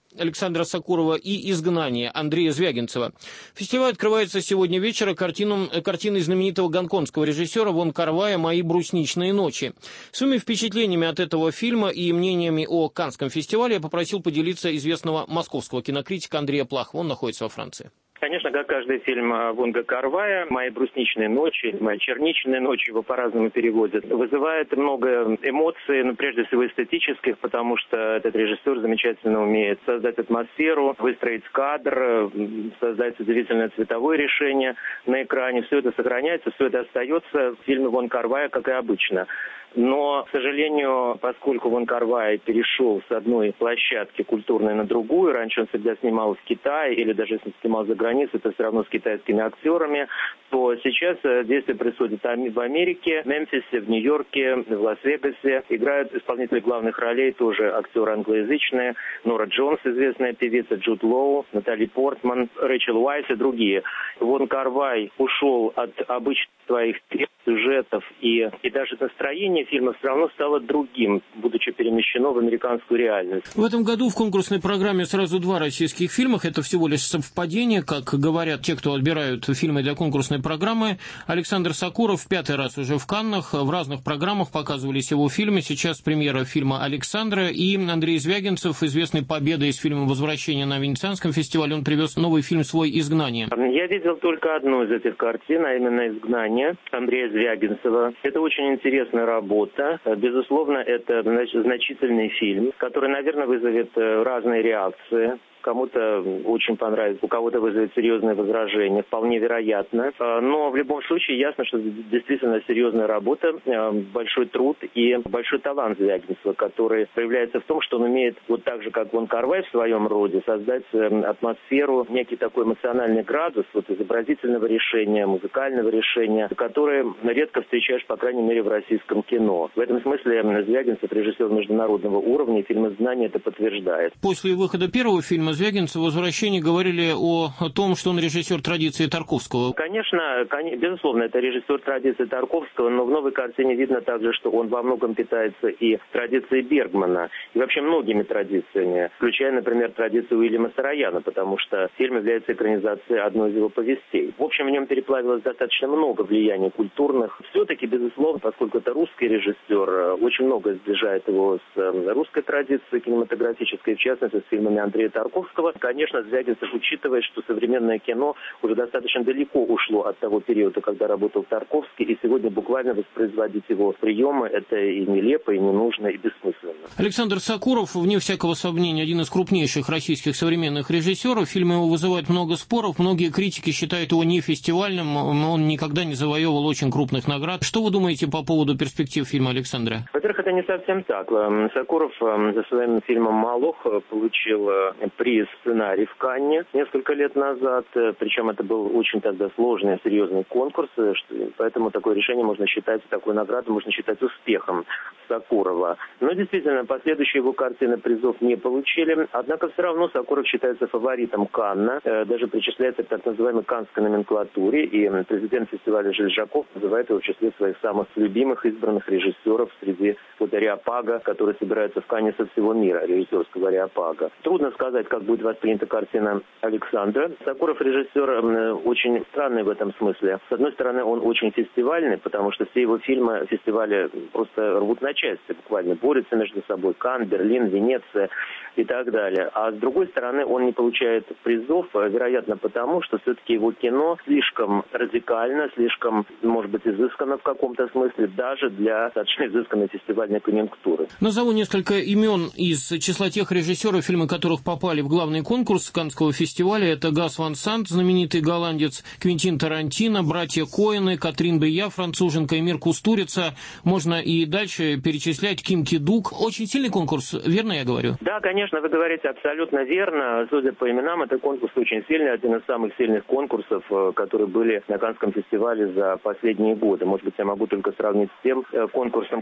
Александра Сокурова и «Изгнание» Андрея Звягинцева. Фестиваль открывается сегодня вечером картиной знаменитого гонконгского режиссера Вон Кар-вая «Мои брусничные ночи». Своими впечатлениями от этого фильма и мнениями о Каннском фестивале я попросил поделиться известного московского кинокритика Андрея Плахова. Он находится во Франции. Конечно, как каждый фильм Вонга Кар-вая, «Мои брусничные ночи», «Мои черничные ночи», его по-разному переводят, вызывает много эмоций, но прежде всего эстетических, потому что этот режиссер замечательно умеет создать атмосферу, выстроить кадр, создать удивительное цветовое решение на экране. Все это сохраняется, все это остается в фильме Вон Кар-вая, как и обычно. Но, к сожалению, поскольку Вон Кар-вай перешел с одной площадки культурной на другую, раньше он всегда снимал в Китае, или даже если снимал за границей, то все равно с китайскими актерами, то сейчас действие происходит в Америке, в Мемфисе, в Нью-Йорке, в Лас-Вегасе. Играют исполнители главных ролей тоже актеры англоязычные, Нора Джонс, известная певица, Джуд Лоу, Натали Портман, Рэйчел Уайс и другие. Вон Кар-вай ушел от обычных своих сюжетов и даже настроение фильма все равно стало другим, будучи перемещено в американскую реальность. В этом году в конкурсной программе сразу 2 российских фильма. Это всего лишь совпадение, как говорят те, кто отбирают фильмы для конкурсной программы. Александр Сокуров 5-й раз уже в Каннах. В разных программах показывались его фильмы. Сейчас премьера фильма «Александра». И Андрей Звягинцев, известный победой из фильма «Возвращение» на Венецианском фестивале, он привез новый фильм свой «Изгнание». Я видел только одну из этих картин, а именно «Изгнание» Андрея Звягинцева. Это очень интересная работа. Безусловно, это значительный фильм, который, наверное, вызовет разные реакции. Кому-то очень понравится, у кого-то вызовет серьезные возражения, вполне вероятно. Но в любом случае ясно, что действительно серьезная работа, большой труд и большой талант Звягинцева, который проявляется в том, что он умеет, вот так же, как Вон Кар-вай в своем роде, создать атмосферу, некий такой эмоциональный градус вот изобразительного решения, музыкального решения, которое редко встречаешь, по крайней мере, в российском кино. В этом смысле Звягинцев режиссер международного уровня, и фильм «Изгнание» это подтверждает. После выхода первого фильма Звягинцева «Возвращение» говорили о том, что он режиссер традиции Тарковского. Конечно, безусловно, это режиссер традиции Тарковского, но в новой картине видно также, что он во многом питается и традицией Бергмана, и вообще многими традициями, включая, например, традицию Уильяма Сараяна, потому что фильм является экранизацией одной из его повестей. В общем, в нем переплавилось достаточно много влияний культурных. Все-таки, безусловно, поскольку это русский режиссер, очень много сближает его с русской традицией кинематографической, в частности, с фильмами Андрея Тарковского. Конечно, Звягинцев учитывает, что современное кино уже достаточно далеко ушло от того периода, когда работал Тарковский, и сегодня буквально воспроизводить его приемы – это и нелепо, и не нужно, и бессмысленно. Александр Сокуров, вне всякого сомнения, один из крупнейших российских современных режиссеров. Фильм его вызывает много споров. Многие критики считают его не фестивальным, он никогда не завоевывал очень крупных наград. Что вы думаете по поводу перспектив фильма «Александра»? Во-первых, это не совсем так. Сокуров за своим фильмом «Молох» получил приз сценарий в Канне несколько лет назад, причем это был очень тогда сложный, серьезный конкурс, поэтому такое решение можно считать, такую награду можно считать успехом Сокурова. Но действительно, последующие его картины призов не получили, однако все равно Сокуров считается фаворитом Канна, даже причисляется к так называемой каннской номенклатуре, и президент фестиваля Жиль Жаков называет его в числе своих самых любимых избранных режиссеров среди вот ареопага, который собирается в Канне со всего мира, режиссерского ареопага. Трудно сказать, как будет воспринята картина Александра. Сокуров режиссер очень странный в этом смысле. С одной стороны, он очень фестивальный, потому что все его фильмы фестиваля просто рвут на части, буквально борются между собой. Канн, Берлин, Венеция и так далее. А с другой стороны, он не получает призов, вероятно, потому что все-таки его кино слишком радикально, слишком, может быть, изысканно в каком-то смысле, даже для достаточно изысканной фестивальной конъюнктуры. Назову несколько имен из числа тех режиссеров, фильмы которых попали в главный конкурс Каннского фестиваля. Это Гас Ван Sant, знаменитый голландец, Квентин Тарантино, братья Коэны, Катрин Бея, француженка, Эмир Кустурица. Можно и дальше перечислять, Ким Ки Дук. Очень сильный конкурс, верно я говорю? Да, конечно, вы говорите абсолютно верно. Судя по именам, это конкурс очень сильный, один из самых сильных конкурсов, которые были на Каннском фестивале за последние годы. Может быть, я могу только сравнить с тем конкурсом, который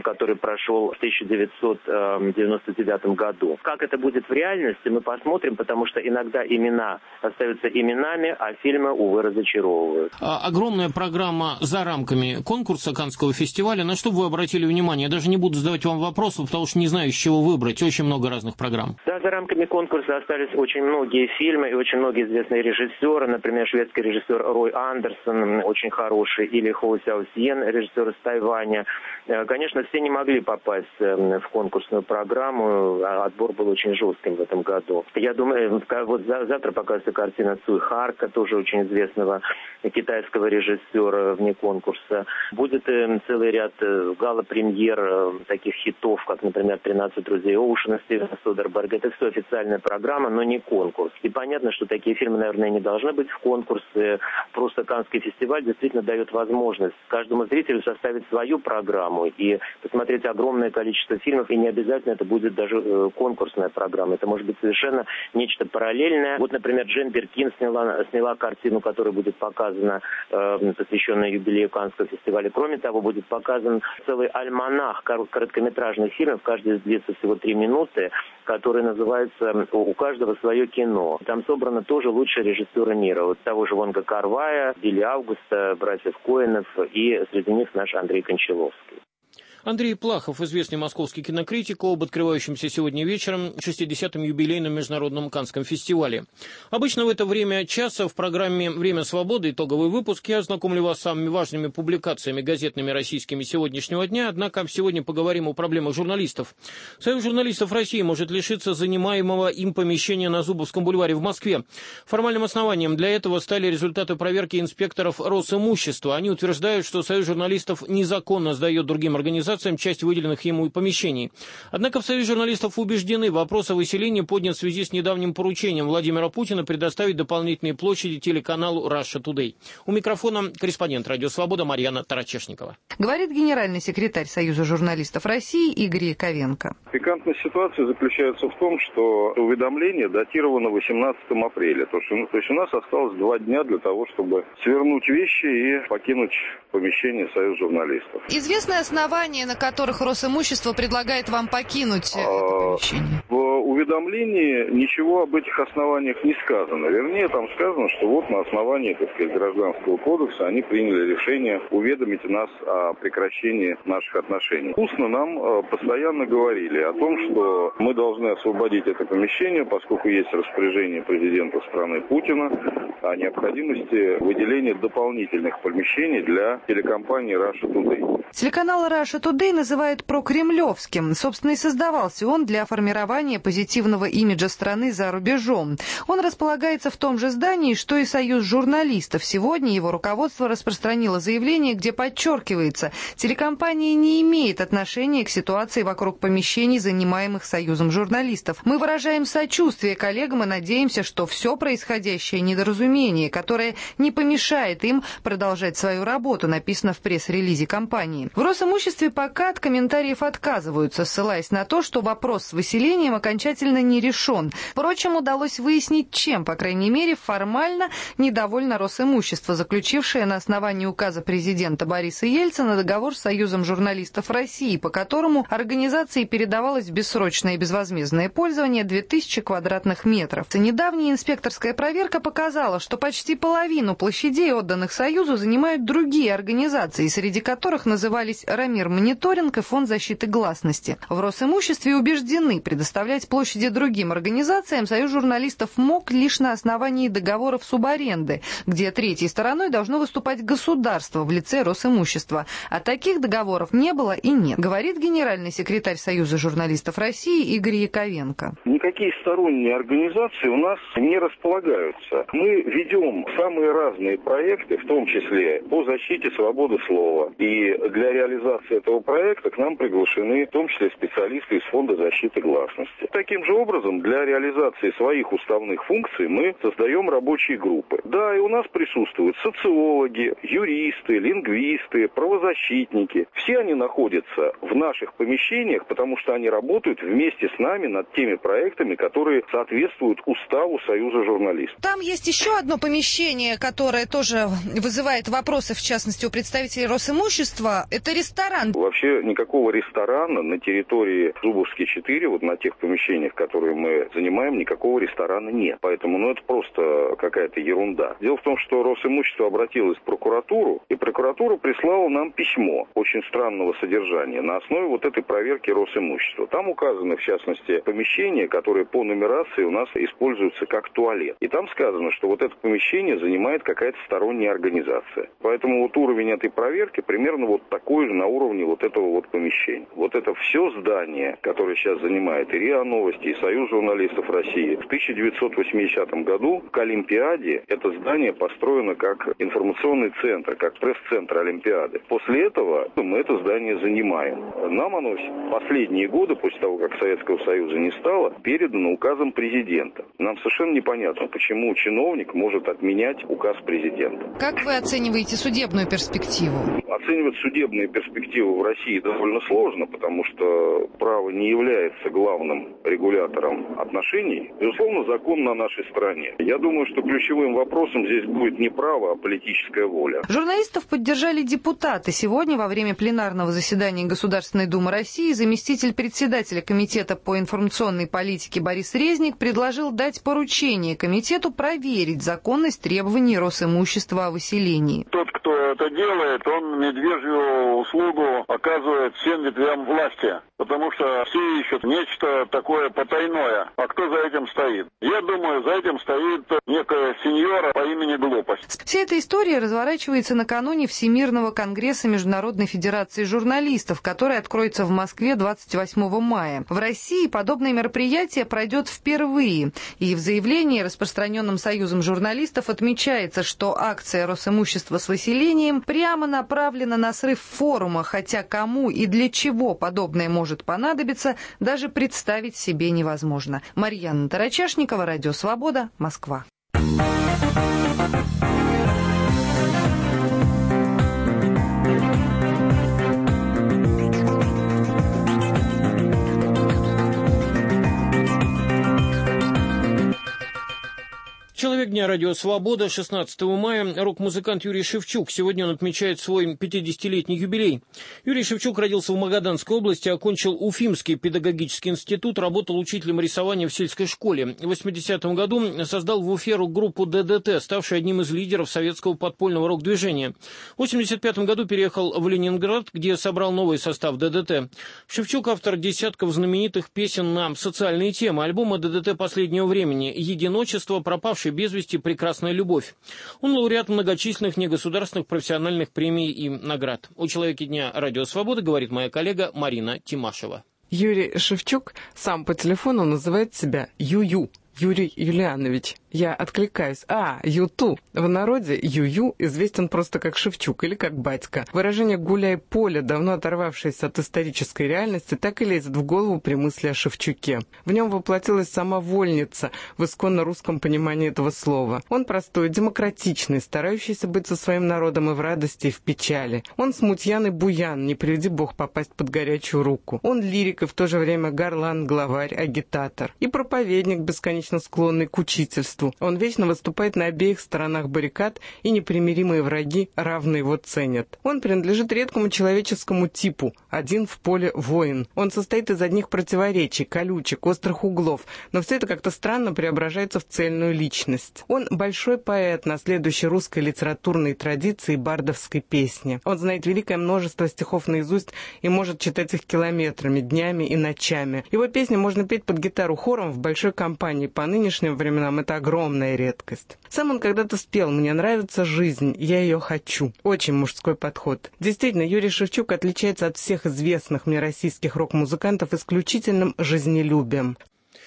прошел в 1999 году. Как это будет в реальности, мы посмотрим, потому что иногда имена остаются именами, а фильмы, увы, разочаровывают. Огромная программа за рамками конкурса Каннского фестиваля. На что вы обратили внимание? Я даже не буду задавать вам вопросов, потому что не знаю, с чего выбрать. Очень много разных программ. Да, за рамками конкурса остались очень многие фильмы и очень многие известные режиссеры. Например, шведский режиссер Рой Андерсон, очень хороший, или Хоу Сяо Сьен, режиссер из Тайваня. Конечно, все не могли попасть в конкурсную программу. Отбор был очень жестким в этом году. Я думаю, вот завтра покажется картина Цуй Харка, тоже очень известного китайского режиссера вне конкурса. Будет целый ряд гала-премьер таких хитов, как, например, «13 друзей Оушена» Стивена Содерберга. Это все официальная программа, но не конкурс. И понятно, что такие фильмы, наверное, не должны быть в конкурсе. Просто Каннский фестиваль действительно дает возможность каждому зрителю составить свою программу и посмотреть огромное количество фильмов. И не обязательно это будет даже конкурсная программа. Это может быть совершенно нечто параллельное. Вот, например, Джейн Биркин сняла картину, которая будет показана, посвященная юбилею Каннского фестиваля. Кроме того, будет показан целый альманах короткометражных фильмов, каждый длится всего 3 минуты, который называется «У каждого свое кино». Там собраны тоже лучшие режиссеры мира. Вот того же Вонга Кар-вая, Билли Аугуста, братьев Коэнов, и среди них наш Андрей Кончаловский. Андрей Плахов, известный московский кинокритик, об открывающемся сегодня вечером 60-м юбилейном международном Каннском фестивале. Обычно в это время часа в программе «Время свободы» итоговый выпуск я ознакомлю вас с самыми важными публикациями газетными российскими сегодняшнего дня, однако сегодня поговорим о проблемах журналистов. Союз журналистов России может лишиться занимаемого им помещения на Зубовском бульваре в Москве. Формальным основанием для этого стали результаты проверки инспекторов Росимущества. Они утверждают, что Союз журналистов незаконно сдает другим организациям часть выделенных ему помещений. Однако в Союзе журналистов убеждены, вопрос о выселении поднят в связи с недавним поручением Владимира Путина предоставить дополнительные площади телеканалу Russia Today. У микрофона корреспондент «Радио Свобода» Марьяна Тарачешникова. Говорит генеральный секретарь Союза журналистов России Игорь Яковенко. Пикантность ситуации заключается в том, что уведомление датировано 18 апреля. То есть у нас осталось 2 дня для того, чтобы свернуть вещи и покинуть помещение Союза журналистов. Известное основание, на которых Росимущество предлагает вам покинуть это помещение? В уведомлении ничего об этих основаниях не сказано. Вернее, там сказано, что вот на основании, так сказать, Гражданского кодекса они приняли решение уведомить нас о прекращении наших отношений. Устно нам постоянно говорили о том, что мы должны освободить это помещение, поскольку есть распоряжение президента страны Путина о необходимости выделения дополнительных помещений для телекомпании Russia Today. Телеканал Russia Today называют прокремлевским. Собственно, и создавался он для формирования позитивного имиджа страны за рубежом. Он располагается в том же здании, что и Союз журналистов. Сегодня его руководство распространило заявление, где подчеркивается, телекомпания не имеет отношения к ситуации вокруг помещений, занимаемых Союзом журналистов. Мы выражаем сочувствие коллегам и надеемся, что все происходящее недоразумение, которое не помешает им продолжать свою работу, написано в пресс-релизе компании. В Росимуществе пока от комментариев отказываются, ссылаясь на то, что вопрос с выселением окончательно не решен. Впрочем, удалось выяснить, чем, по крайней мере, формально недовольно Росимущество, заключившее на основании указа президента Бориса Ельцина договор с Союзом журналистов России, по которому организации передавалось в бессрочное и безвозмездное пользование 2000 квадратных метров. Недавняя инспекторская проверка показала, что почти половину площадей, отданных Союзу, занимают другие организации, среди которых назывались «Рамир Мониторинг» и Фонд защиты гласности. В Росимуществе убеждены, предоставлять площади другим организациям Союз журналистов мог лишь на основании договоров субаренды, где третьей стороной должно выступать государство в лице Росимущества. А таких договоров не было и нет, говорит генеральный секретарь Союза журналистов России Игорь Яковенко. Никакие сторонние организации у нас не располагаются. Мы ведем самые разные проекты, в том числе по защите свободы слова. И для реализации этого проекта к нам приглашены в том числе специалисты из Фонда защиты гласности. Таким же образом, для реализации своих уставных функций мы создаем рабочие группы. Да, и у нас присутствуют социологи, юристы, лингвисты, правозащитники. Все они находятся в наших помещениях, потому что они работают вместе с нами над теми проектами, которые соответствуют уставу Союза журналистов. Там есть еще одно помещение, которое тоже вызывает вопросы, в частности, у представителей Росимущества. Это ресторан. Вообще никакого ресторана на территории Зубовской 4, вот на тех помещениях, которые мы занимаем, никакого ресторана нет. Поэтому, это просто какая-то ерунда. Дело в том, что Росимущество обратилось в прокуратуру, и прокуратура прислала нам письмо очень странного содержания на основе вот этой проверки Росимущества. Там указаны, в частности, помещения, которые по нумерации у нас используются как туалет. И там сказано, что вот это помещение занимает какая-то сторонняя организация. Поэтому вот уровень этой проверки примерно вот такой же на уровне вот этого вот помещения. Вот это все здание, которое сейчас занимает и РИА Новости, и Союз журналистов России, в 1980 году к Олимпиаде это здание построено как информационный центр, как пресс-центр Олимпиады. После этого мы это здание занимаем. Нам оно последние годы, после того, как Советского Союза не стало, передано указом президента. Нам совершенно непонятно, почему чиновник может отменять указ президента. Как вы оцениваете судебную перспективу? Оценивать судебные перспективы в России довольно сложно, потому что право не является главным регулятором отношений. Безусловно, закон на нашей стороне. Я думаю, что ключевым вопросом здесь будет не право, а политическая воля. Журналистов поддержали депутаты. Сегодня во время пленарного заседания Государственной Думы России заместитель председателя Комитета по информационной политике Борис Резник предложил дать поручение комитету проверить законность требований Росимущества о выселении. Тот, кто это делает, он медвежью услугу оказывает всем ветвям власти, потому что все ищут нечто такое потайное. А кто за этим стоит? Я думаю, за этим стоит некая сеньора по имени Глупость. Вся эта история разворачивается накануне Всемирного конгресса Международной федерации журналистов, который откроется в Москве 28 мая. В России подобное мероприятие пройдет впервые. И в заявлении, распространенном Союзом журналистов, отмечается, что акция Росимущества с выселением прямо направлена на срыв форума, хотя кому и для чего подобное может понадобиться, даже представить себе невозможно. Марьяна Тарачешникова, Радио Свобода, Москва. Человек дня Радио Свобода, 16 мая, рок-музыкант Юрий Шевчук. Сегодня он отмечает свой 50-летний юбилей. Юрий Шевчук родился в Магаданской области, окончил Уфимский педагогический институт, работал учителем рисования в сельской школе. В 80-м году создал в Уфе рок-группу ДДТ, ставший одним из лидеров советского подпольного рок-движения. В 85-м году переехал в Ленинград, где собрал новый состав ДДТ. Шевчук автор десятков знаменитых песен на социальные темы. Альбомы ДДТ последнего времени: «Единочество», «Пропавший без вести», «Прекрасная любовь». Он лауреат многочисленных негосударственных профессиональных премий и наград. О человеке дня Радио Свобода говорит моя коллега Марина Тимашева. Юрий Шевчук сам по телефону называет себя Ю-Ю. Юрий Юлианович. Я откликаюсь. Юту. В народе Ю-Ю известен просто как Шевчук или как батька. Выражение «гуляй поле», давно оторвавшееся от исторической реальности, так и лезет в голову при мысли о Шевчуке. В нем воплотилась сама вольница в исконно русском понимании этого слова. Он простой, демократичный, старающийся быть со своим народом и в радости, и в печали. Он смутьян и буян, не приведи бог попасть под горячую руку. Он лирик и в то же время горлан, главарь, агитатор. И проповедник, бесконечно склонный к учительству. Он вечно выступает на обеих сторонах баррикад, и непримиримые враги равно его ценят. Он принадлежит редкому человеческому типу, один в поле воин. Он состоит из одних противоречий, колючек, острых углов, но все это как-то странно преображается в цельную личность. Он большой поэт, наследующий русской литературной традиции бардовской песни. Он знает великое множество стихов наизусть и может читать их километрами, днями и ночами. Его песни можно петь под гитару хором в большой компании. По нынешним временам это огромная редкость. Сам он когда-то спел «Мне нравится жизнь, я ее хочу». Очень мужской подход. Действительно, Юрий Шевчук отличается от всех известных мне российских рок-музыкантов исключительным жизнелюбием.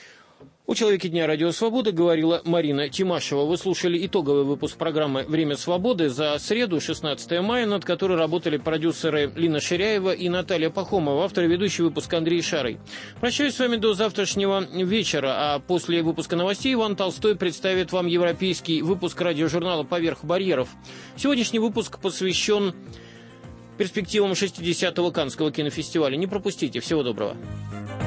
У «Человеке дня» Радио Свобода говорила Марина Тимашева. Вы слушали итоговый выпуск программы «Время свободы» за среду, 16 мая, над которой работали продюсеры Лина Ширяева и Наталья Пахомова, автор и ведущий выпуска Андрей Шарый. Прощаюсь с вами до завтрашнего вечера, а после выпуска новостей Иван Толстой представит вам европейский выпуск радиожурнала «Поверх барьеров». Сегодняшний выпуск посвящен перспективам 60-го Каннского кинофестиваля. Не пропустите. Всего доброго.